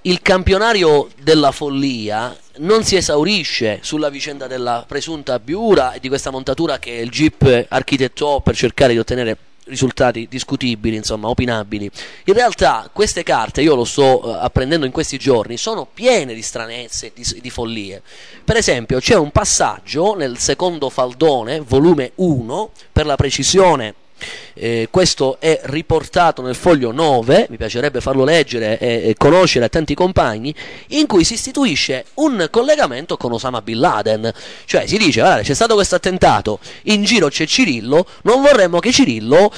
il campionario della follia non si esaurisce sulla vicenda della presunta Biura e di questa montatura che il GIP architettò per cercare di ottenere risultati discutibili, insomma, opinabili. In realtà queste carte, io lo sto apprendendo in questi giorni, sono piene di stranezze, di follie. Per esempio c'è un passaggio nel secondo faldone, volume 1, per la precisione. Questo è riportato nel foglio 9, mi piacerebbe farlo leggere e conoscere a tanti compagni, in cui si istituisce un collegamento con Osama Bin Laden. Cioè si dice, guarda, c'è stato questo attentato, in giro c'è Cirillo, non vorremmo che Cirillo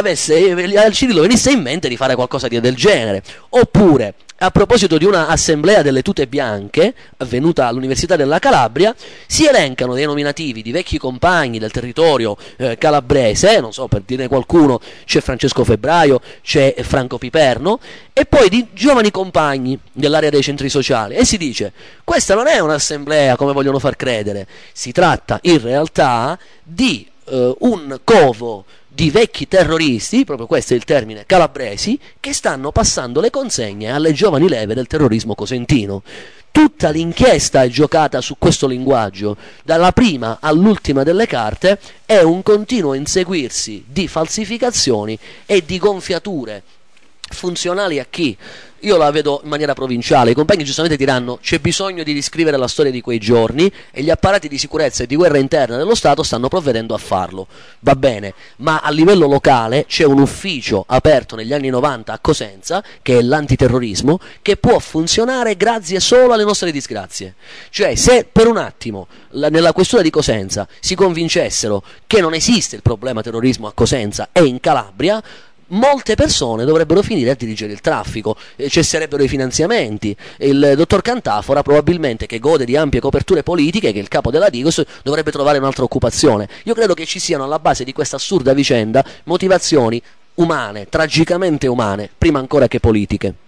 venisse in mente di fare qualcosa del genere. Oppure, a proposito di una assemblea delle tute bianche avvenuta all'Università della Calabria, si elencano dei nominativi di vecchi compagni del territorio calabrese, non so, per dire qualcuno, c'è Francesco Febbraio, c'è Franco Piperno, e poi di giovani compagni dell'area dei centri sociali, e si dice, questa non è un'assemblea come vogliono far credere, si tratta in realtà di un covo di vecchi terroristi, proprio questo è il termine, calabresi, che stanno passando le consegne alle giovani leve del terrorismo cosentino. Tutta l'inchiesta è giocata su questo linguaggio, dalla prima all'ultima delle carte è un continuo inseguirsi di falsificazioni e di gonfiature funzionali a chi? Io la vedo in maniera provinciale, i compagni giustamente diranno c'è bisogno di riscrivere la storia di quei giorni e gli apparati di sicurezza e di guerra interna dello Stato stanno provvedendo a farlo, va bene, ma a livello locale c'è un ufficio aperto negli anni 90 a Cosenza, che è l'antiterrorismo, che può funzionare grazie solo alle nostre disgrazie. Cioè, se per un attimo nella questura di Cosenza si convincessero che non esiste il problema terrorismo a Cosenza e in Calabria, molte persone dovrebbero finire a dirigere il traffico, cesserebbero i finanziamenti, il dottor Cantafora probabilmente, che gode di ampie coperture politiche, che è il capo della Digos, dovrebbe trovare un'altra occupazione. Io credo che ci siano alla base di questa assurda vicenda motivazioni umane, tragicamente umane, prima ancora che politiche.